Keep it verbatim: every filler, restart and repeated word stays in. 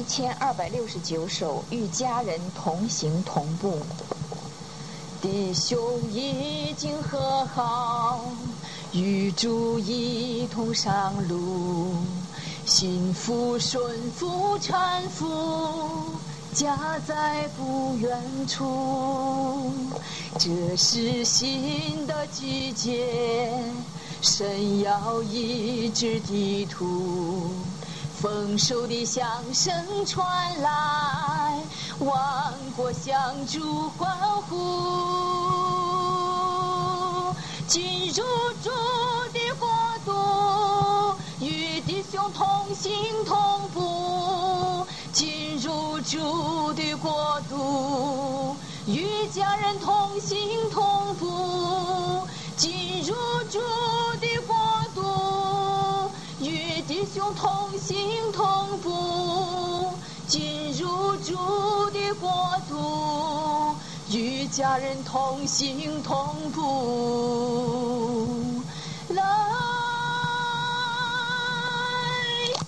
千二百六十九首，与家人同行同步。弟兄已经和好，与主一同上路，幸福顺服搀扶，家在不远处。这是新的季节，神要医治地土，丰收的响声传来，万国向主欢呼。进入主的国度，与弟兄同行同步。进入主的国度，与家人同行同步。进入主的国度，与弟兄同行同步。进入主的国度，与家人同行同步。